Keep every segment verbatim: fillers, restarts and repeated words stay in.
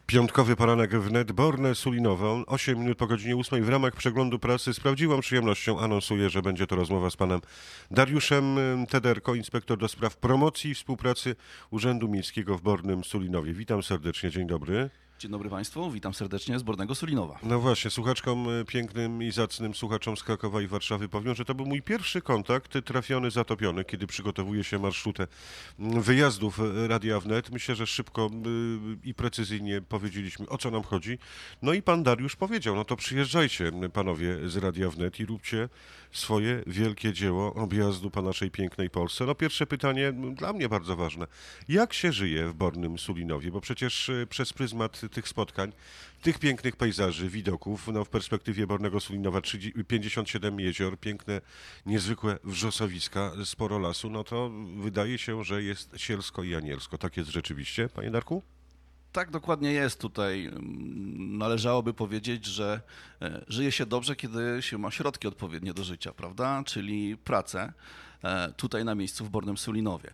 Piątkowy poranek wnet, Borne, Sulinowo, osiem minut po godzinie ósmej. W ramach przeglądu prasy z prawdziwą przyjemnością anonsuję, że będzie to rozmowa z panem Dariuszem Tederko, inspektor do spraw promocji i współpracy Urzędu Miejskiego w Bornym Sulinowie. Witam serdecznie, dzień dobry. Dzień dobry Państwu, witam serdecznie z Bornego Sulinowa. No właśnie, słuchaczkom pięknym i zacnym, słuchaczom z Krakowa i Warszawy powiem, że to był mój pierwszy kontakt trafiony, zatopiony, kiedy przygotowuje się marszrutę wyjazdów Radia Wnet. Myślę, że szybko i precyzyjnie powiedzieliśmy, o co nam chodzi. No i pan Dariusz powiedział, no to przyjeżdżajcie panowie z Radia Wnet i róbcie swoje wielkie dzieło objazdu po naszej pięknej Polsce. No pierwsze pytanie, dla mnie bardzo ważne. Jak się żyje w Bornym Sulinowie? Bo przecież przez pryzmat tych spotkań, tych pięknych pejzaży, widoków, no w perspektywie Bornego Sulinowa pięćdziesiąt siedem jezior, piękne, niezwykłe wrzosowiska, sporo lasu, no to wydaje się, że jest sielsko i anielsko. Tak jest rzeczywiście, panie Darku? Tak dokładnie jest tutaj. Należałoby powiedzieć, że żyje się dobrze, kiedy się ma środki odpowiednie do życia, prawda? Czyli pracę tutaj na miejscu w Bornym Sulinowie.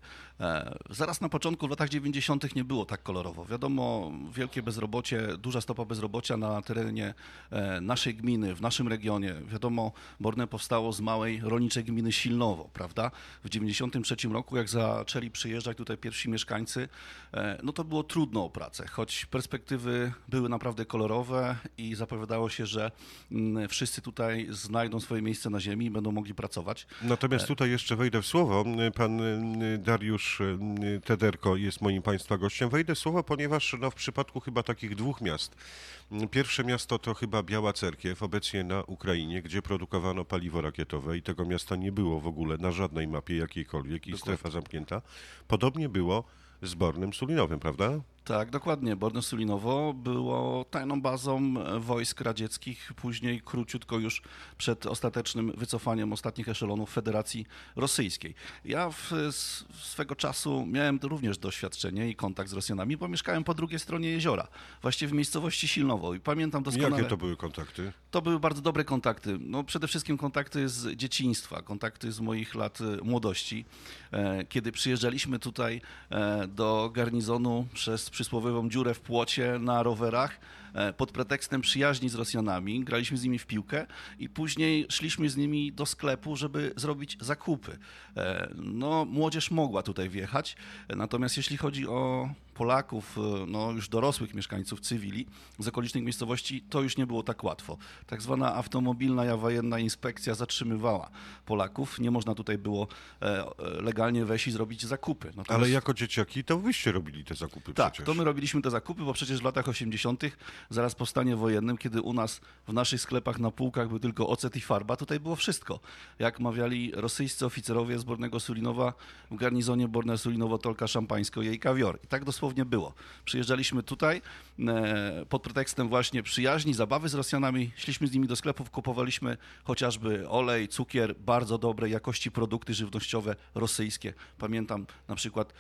Zaraz na początku w latach dziewięćdziesiątych nie było tak kolorowo. Wiadomo, wielkie bezrobocie, duża stopa bezrobocia na terenie naszej gminy, w naszym regionie. Wiadomo, Borne powstało z małej rolniczej gminy Silnowo, prawda? W dziewięćdziesiątym trzecim roku, jak zaczęli przyjeżdżać tutaj pierwsi mieszkańcy, no to było trudno o pracę, choć perspektywy były naprawdę kolorowe i zapowiadało się, że wszyscy tutaj znajdą swoje miejsce na ziemi i będą mogli pracować. Natomiast tutaj jeszcze wejdę w słowo. Pan Dariusz Tederko jest moim państwa gościem. Wejdę w słowo, ponieważ no, w przypadku chyba takich dwóch miast. Pierwsze miasto to chyba Biała Cerkiew, obecnie na Ukrainie, gdzie produkowano paliwo rakietowe i tego miasta nie było w ogóle na żadnej mapie jakiejkolwiek i strefa zamknięta. Podobnie było z Bornym Sulinowem, prawda? Tak, dokładnie. Borne Sulinowo było tajną bazą wojsk radzieckich, później króciutko już przed ostatecznym wycofaniem ostatnich eszelonów Federacji Rosyjskiej. Ja w, swego czasu miałem również doświadczenie i kontakt z Rosjanami, bo mieszkałem po drugiej stronie jeziora, właściwie w miejscowości Silnowo i pamiętam doskonale. Jakie to były kontakty? To były bardzo dobre kontakty. No, przede wszystkim kontakty z dzieciństwa, kontakty z moich lat młodości, kiedy przyjeżdżaliśmy tutaj do garnizonu przez przysłowiową dziurę w płocie na rowerach pod pretekstem przyjaźni z Rosjanami, graliśmy z nimi w piłkę i później szliśmy z nimi do sklepu, żeby zrobić zakupy. No, młodzież mogła tutaj wjechać, natomiast jeśli chodzi o Polaków, no już dorosłych mieszkańców cywili z okolicznych miejscowości, to już nie było tak łatwo. Tak zwana automobilna i wojenna inspekcja zatrzymywała Polaków. Nie można tutaj było legalnie wejść i zrobić zakupy. Natomiast... Ale jako dzieciaki to wyście robili te zakupy tak, przecież. to my robiliśmy te zakupy, bo przecież w latach osiemdziesiątych, zaraz po stanie wojennym, kiedy u nas w naszych sklepach na półkach był tylko ocet i farba, tutaj było wszystko. Jak mawiali rosyjscy oficerowie z Bornego Sulinowa, w garnizonie Borne Sulinowo tolka szampańsko, jej kawior. I tak dosłownie było. Przyjeżdżaliśmy tutaj e, pod pretekstem właśnie przyjaźni, zabawy z Rosjanami, szliśmy z nimi do sklepów, kupowaliśmy chociażby olej, cukier, bardzo dobrej jakości produkty żywnościowe rosyjskie. Pamiętam na przykład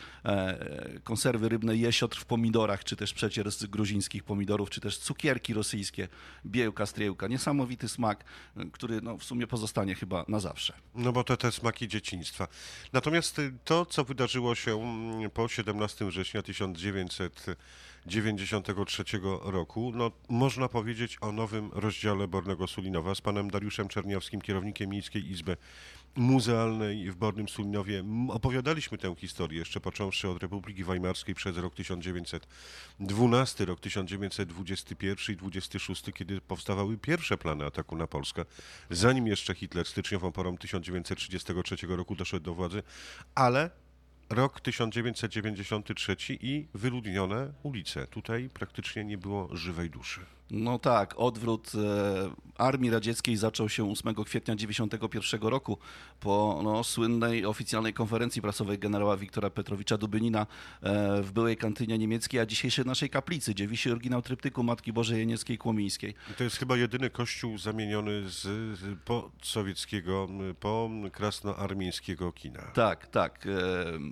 e, konserwy rybne jesiotr w pomidorach, czy też przecier z gruzińskich pomidorów, czy też cukierki rosyjskie, biełka, striełka. Niesamowity smak, który no, w sumie pozostanie chyba na zawsze. No bo to te smaki dzieciństwa. Natomiast to, co wydarzyło się po siedemnastego września tysiąc dziewięćset dziewięćdziesiątego trzeciego roku, no można powiedzieć o nowym rozdziale Bornego Sulinowa z panem Dariuszem Czerniawskim, kierownikiem Miejskiej Izby Muzealnej w Bornym Sulinowie. Opowiadaliśmy tę historię jeszcze począwszy od Republiki Weimarskiej przez rok tysiąc dziewięćset dwunasty, rok tysiąc dziewięćset dwudziesty pierwszy i dwudziesty szósty, kiedy powstawały pierwsze plany ataku na Polskę, zanim jeszcze Hitler styczniową porą tysiąc dziewięćset trzydziestego trzeciego roku doszedł do władzy, ale rok tysiąc dziewięćset dziewięćdziesiąty trzeci i wyludnione ulice. Tutaj praktycznie nie było żywej duszy. No tak, odwrót e, Armii Radzieckiej zaczął się ósmego kwietnia dziewięćdziesiątego pierwszego roku po no, słynnej oficjalnej konferencji prasowej generała Wiktora Petrowicza Dubynina e, w byłej kantynie niemieckiej, a dzisiejszej naszej kaplicy, gdzie wisi oryginał tryptyku Matki Bożej Jenieckiej-Kłomińskiej. To jest chyba jedyny kościół zamieniony z, z po sowieckiego, po krasnoarmijskiego kina. Tak, tak. E,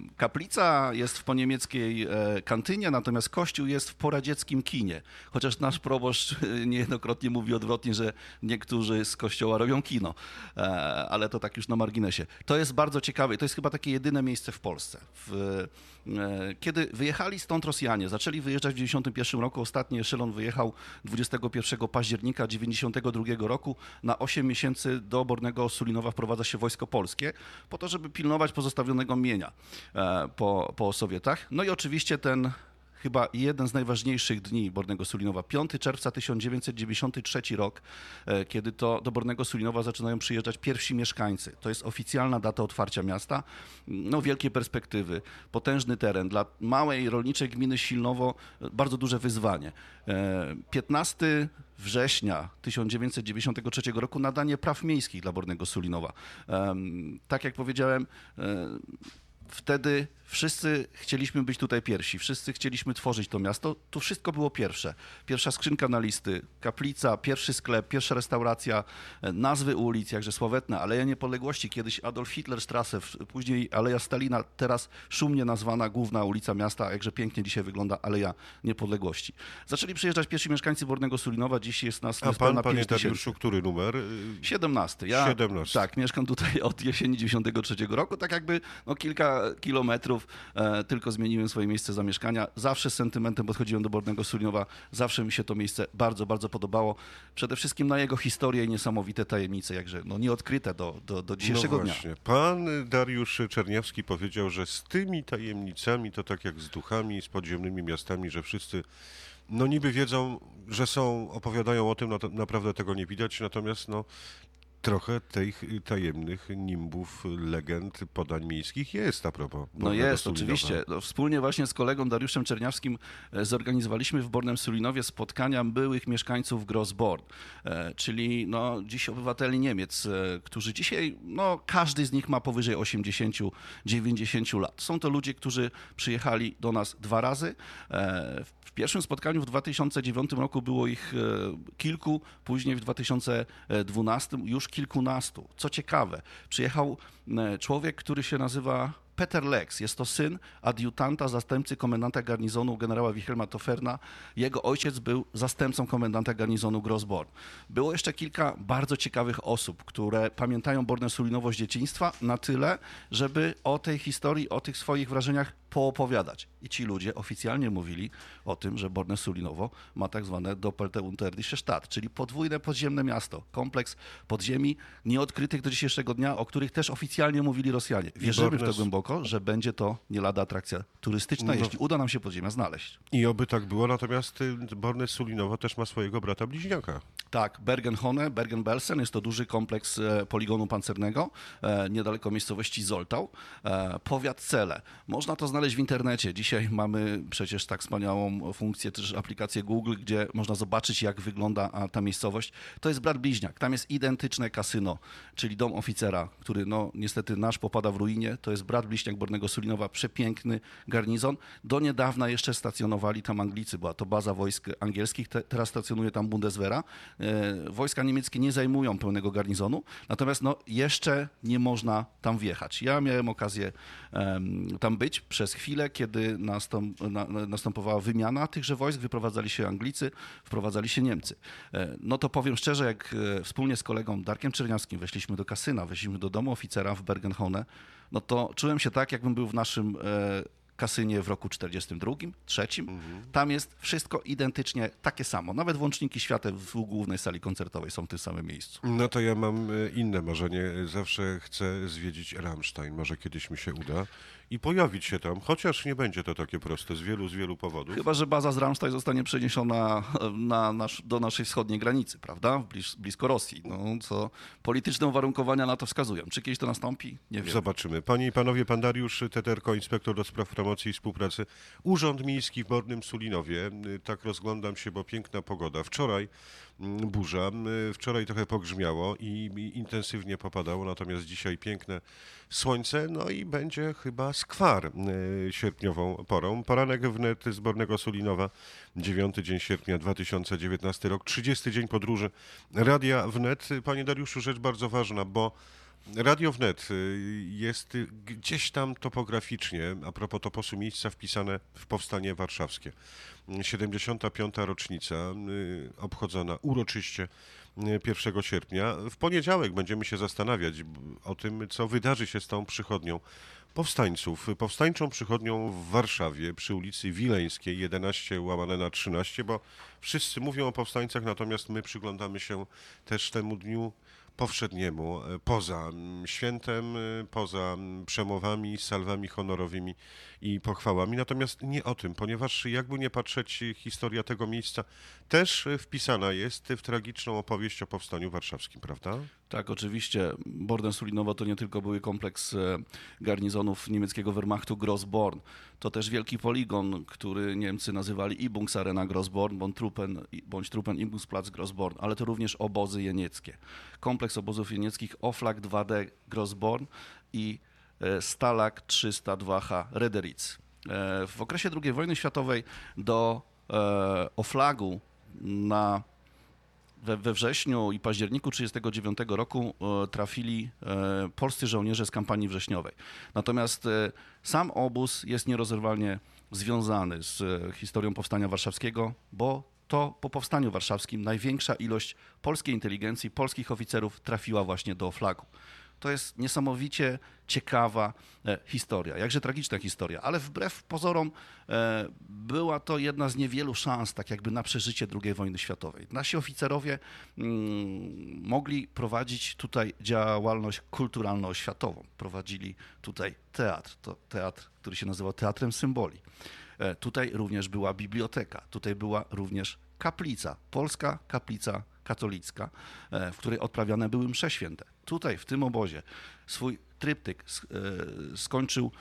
kaplica jest w poniemieckiej e, kantynie, natomiast kościół jest w poradzieckim kinie, chociaż nasz proboszcz też niejednokrotnie mówi odwrotnie, że niektórzy z kościoła robią kino, e, ale to tak już na marginesie. To jest bardzo ciekawe i to jest chyba takie jedyne miejsce w Polsce. W, e, kiedy wyjechali stąd Rosjanie, zaczęli wyjeżdżać w dziewięćdziesiątym pierwszym roku, ostatni eszelon wyjechał dwudziestego pierwszego października dziewięćdziesiątego drugiego roku, na osiem miesięcy do Bornego Sulinowa wprowadza się Wojsko Polskie, po to, żeby pilnować pozostawionego mienia e, po, po Sowietach. No i oczywiście ten chyba jeden z najważniejszych dni Bornego Sulinowa, piątego czerwca tysiąc dziewięćset dziewięćdziesiąty trzeci rok, e, kiedy to do Bornego Sulinowa zaczynają przyjeżdżać pierwsi mieszkańcy. To jest oficjalna data otwarcia miasta. No, wielkie perspektywy, potężny teren. Dla małej rolniczej gminy Silnowo bardzo duże wyzwanie. E, piętnastego września tysiąc dziewięćset dziewięćdziesiątego trzeciego roku nadanie praw miejskich dla Bornego Sulinowa. E, tak jak powiedziałem, e, wtedy wszyscy chcieliśmy być tutaj pierwsi, wszyscy chcieliśmy tworzyć to miasto. Tu wszystko było pierwsze. Pierwsza skrzynka na listy, kaplica, pierwszy sklep, pierwsza restauracja, nazwy ulic, jakże sławetne, Aleja Niepodległości, kiedyś Adolf Hitler Strasse, później Aleja Stalina, teraz szumnie nazwana główna ulica miasta, jakże pięknie dzisiaj wygląda Aleja Niepodległości. Zaczęli przyjeżdżać pierwsi mieszkańcy Bornego Sulinowa, dziś jest nas A pan, panie Dariuszu, który numer? siedemnasty. Ja, siedemnasty. Tak, mieszkam tutaj od jesieni dziewięćdziesiątego trzeciego roku, tak jakby no, kilka kilometrów, e, tylko zmieniłem swoje miejsce zamieszkania. Zawsze z sentymentem podchodziłem do Bornego Sulinowa, zawsze mi się to miejsce bardzo, bardzo podobało. Przede wszystkim na jego historię i niesamowite tajemnice, jakże no, nieodkryte do, do, do dzisiejszego no dnia. Właśnie. Pan Dariusz Czerniawski powiedział, że z tymi tajemnicami to tak jak z duchami, z podziemnymi miastami, że wszyscy no niby wiedzą, że są, opowiadają o tym, no to naprawdę tego nie widać, natomiast no trochę tych tajemnych nimbów, legend, podań miejskich jest a propos No Bornego jest, Sulinowa. oczywiście. No, wspólnie właśnie z kolegą Dariuszem Czerniawskim e, zorganizowaliśmy w Bornym Sulinowie spotkania byłych mieszkańców Grossborn, e, czyli no, dziś obywateli Niemiec, e, którzy dzisiaj, no każdy z nich ma powyżej osiemdziesiąt do dziewięćdziesięciu lat. Są to ludzie, którzy przyjechali do nas dwa razy. E, w pierwszym spotkaniu w dwa tysiące dziewiątym roku było ich e, kilku, później w dwa tysiące dwunastym już kilkunastu. Co ciekawe, przyjechał e, człowiek, który się nazywa Peter Lex. Jest to syn adiutanta, zastępcy komendanta garnizonu generała Wilhelma Toferna. Jego ojciec był zastępcą komendanta garnizonu Grossborn. Było jeszcze kilka bardzo ciekawych osób, które pamiętają Borne Sulinowo z dzieciństwa na tyle, żeby o tej historii, o tych swoich wrażeniach poopowiadać. I ci ludzie oficjalnie mówili o tym, że Borne Sulinowo ma tak zwane Doppelteunterdische Stadt, czyli podwójne podziemne miasto, kompleks podziemi nieodkrytych do dzisiejszego dnia, o których też oficjalnie mówili Rosjanie. Wierzymy w to głęboko, że będzie to nie lada atrakcja turystyczna, No. jeśli uda nam się podziemia znaleźć. I oby tak było, natomiast y, Borne Sulinowo też ma swojego brata bliźniaka. Tak, Bergen-Hone, Bergen-Belsen jest to duży kompleks e, poligonu pancernego, e, niedaleko miejscowości Zoltau, e, powiat Cele. Można to znaleźć w internecie. Dzisiaj mamy przecież tak wspaniałą funkcję, też aplikację Google, gdzie można zobaczyć, jak wygląda a, ta miejscowość. To jest brat bliźniak. Tam jest identyczne kasyno, czyli dom oficera, który no niestety nasz popada w ruinie. To jest brat bliźniak Bornego Sulinowa, przepiękny garnizon. Do niedawna jeszcze stacjonowali tam Anglicy, była to baza wojsk angielskich, Te, teraz stacjonuje tam Bundeswehra. E, wojska niemieckie nie zajmują pełnego garnizonu, natomiast no, jeszcze nie można tam wjechać. Ja miałem okazję um, tam być przez chwilę, kiedy nastąp, na, następowała wymiana tychże wojsk, wyprowadzali się Anglicy, wprowadzali się Niemcy. E, no to powiem szczerze, jak e, wspólnie z kolegą Darkiem Czerniawskim weszliśmy do kasyna, weszliśmy do domu oficera w Bergen-Hone, no to czułem się tak, jakbym był w naszym e, kasynie w roku czterdziestym drugim, trzecim. Mhm. Tam jest wszystko identycznie takie samo. Nawet włączniki świateł w głównej sali koncertowej są w tym samym miejscu. No to ja mam inne marzenie. Zawsze chcę zwiedzić Rammstein. Może kiedyś mi się uda i pojawić się tam, chociaż nie będzie to takie proste z wielu, z wielu powodów. Chyba że baza z Rammstein zostanie przeniesiona na nasz, do naszej wschodniej granicy, prawda? Blis, blisko Rosji. No, co polityczne uwarunkowania na to wskazują. Czy kiedyś to nastąpi? Nie wiem. Zobaczymy. Panie i panowie, pan Dariusz Teterko, inspektor do spraw promocji i współpracy. Urząd Miejski w Bornym Sulinowie. Tak rozglądam się, bo piękna pogoda. Wczoraj burza, wczoraj trochę pogrzmiało i, i intensywnie popadało, natomiast dzisiaj piękne słońce, no i będzie chyba skwar y, sierpniową porą. Poranek wnet z Bornego Sulinowa, dziewiąty dzień sierpnia dwa tysiące dziewiętnasty rok, trzydziesty dzień podróży Radia Wnet. Panie Dariuszu, rzecz bardzo ważna, bo Radio Wnet y, jest y, gdzieś tam topograficznie, a propos toposu miejsca, wpisane w Powstanie Warszawskie. siedemdziesiąta piąta rocznica, y, obchodzona uroczyście y, pierwszego sierpnia. W poniedziałek będziemy się zastanawiać b- o tym, co wydarzy się z tą przychodnią powstańców. Powstańczą przychodnią w Warszawie przy ulicy Wileńskiej jedenaście łamane na trzynaście, bo wszyscy mówią o powstańcach, natomiast my przyglądamy się też temu dniu powszedniemu, e, poza mm, świętem, e, poza mm, przemowami, salwami honorowymi i pochwałami. Natomiast nie o tym, ponieważ jakby nie patrzeć, e, historia tego miejsca też e, wpisana jest w tragiczną opowieść o powstaniu warszawskim, prawda? Tak, oczywiście. Borden-Sulinowo to nie tylko były kompleks e, garnizonów niemieckiego Wehrmachtu Grossborn. To też wielki poligon, który Niemcy nazywali Übungsarena Grossborn bądź Truppen, bądź Truppen Übungsplatz Grossborn, ale to również obozy jenieckie. Kompleks obozów jenieckich Oflag dwa D Grossborn i e, Stalag trzysta dwa H Rederitz. E, W okresie drugiej wojny światowej do e, Oflagu na we, we wrześniu i październiku tysiąc dziewięćset trzydziestego dziewiątego roku e, trafili e, polscy żołnierze z kampanii wrześniowej. Natomiast e, sam obóz jest nierozerwalnie związany z e, historią Powstania Warszawskiego, bo to po Powstaniu Warszawskim największa ilość polskiej inteligencji, polskich oficerów trafiła właśnie do Oflagu. To jest niesamowicie ciekawa e, historia, jakże tragiczna historia, ale wbrew pozorom e, była to jedna z niewielu szans tak jakby na przeżycie drugiej wojny światowej. Nasi oficerowie mm, mogli prowadzić tutaj działalność kulturalno-oświatową. Prowadzili tutaj teatr, to teatr, który się nazywał Teatrem Symboli. E, tutaj również była biblioteka, tutaj była również kaplica, polska kaplica katolicka, e, w której odprawiane były msze święte. Tutaj, w tym obozie, swój tryptyk sk- e, skończył,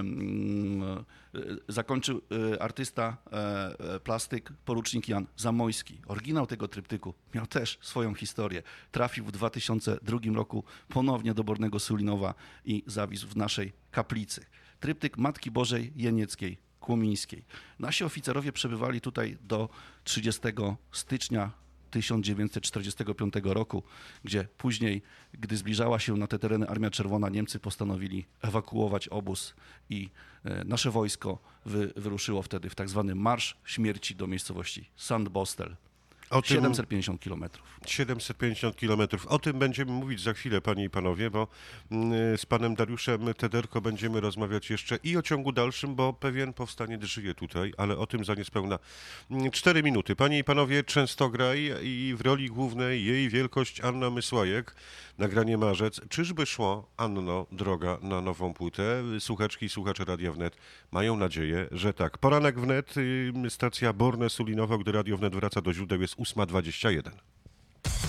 em, e, zakończył e, artysta, e, e, plastyk, porucznik Jan Zamojski. Oryginał tego tryptyku miał też swoją historię. Trafił w dwa tysiące drugim roku ponownie do Bornego Sulinowa i zawisł w naszej kaplicy. Tryptyk Matki Bożej Jenieckiej, Kłomińskiej. Nasi oficerowie przebywali tutaj do trzydziestego stycznia tysiąc dziewięćset czterdziestego piątego roku, gdzie później, gdy zbliżała się na te tereny Armia Czerwona, Niemcy postanowili ewakuować obóz i e, nasze wojsko wy, wyruszyło wtedy w tak zwany Marsz Śmierci do miejscowości Sandbostel. O tym- siedemset pięćdziesiąt kilometrów. siedemset pięćdziesiąt kilometrów. O tym będziemy mówić za chwilę, panie i panowie, bo mm, z panem Dariuszem Tederko będziemy rozmawiać jeszcze i o ciągu dalszym, bo pewien powstaniec żyje tutaj, ale o tym za niespełna mm, cztery minuty. Panie i panowie, Częstograj i w roli głównej jej wielkość Anna Mysłajek, nagranie Marzec. Czyżby szło, Anno, droga na nową płytę? Słuchaczki i słuchacze Radia Wnet mają nadzieję, że tak. Poranek Wnet, y, stacja Borne Sulinowo, gdy Radio Wnet wraca do źródeł, jest ósma dwadzieścia jeden.